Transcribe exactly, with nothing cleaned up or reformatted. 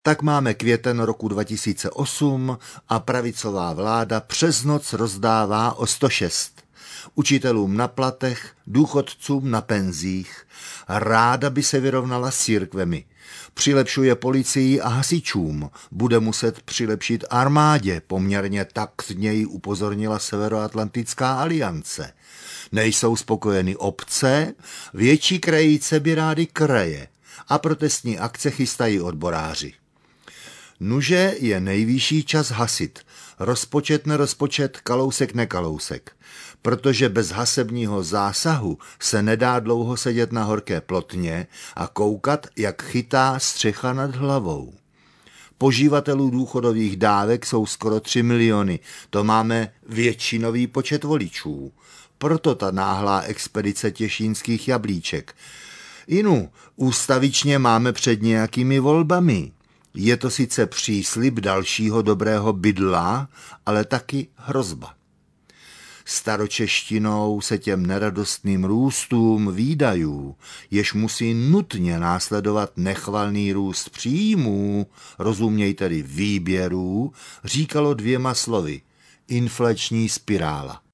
Tak máme květen roku dva tisíce osm a pravicová vláda přes noc rozdává o sto šest. Učitelům na platech, důchodcům na penzích. Ráda by se vyrovnala s církvemi. Přilepšuje policii a hasičům. Bude muset přilepšit armádě, poměrně tak z něj upozornila Severoatlantická aliance. Nejsou spokojeny obce, větší krajice by rády kraje a protestní akce chystají odboráři. Nuže je nejvyšší čas hasit. Rozpočet nerozpočet, kalousek nekalousek. Protože bez hasebního zásahu se nedá dlouho sedět na horké plotně a koukat, jak chytá střecha nad hlavou. Požívatelů důchodových dávek jsou skoro tři miliony. To máme většinový počet voličů. Proto ta náhlá expedice těšínských jablíček. Inu, ústavičně máme před nějakými volbami. Je to sice příslib dalšího dobrého bydla, ale taky hrozba. Staročeštinou se těm neradostným růstům výdajů, jež musí nutně následovat nechvalný růst příjmů, rozuměj tedy výběrů, říkalo dvěma slovy: inflační spirála.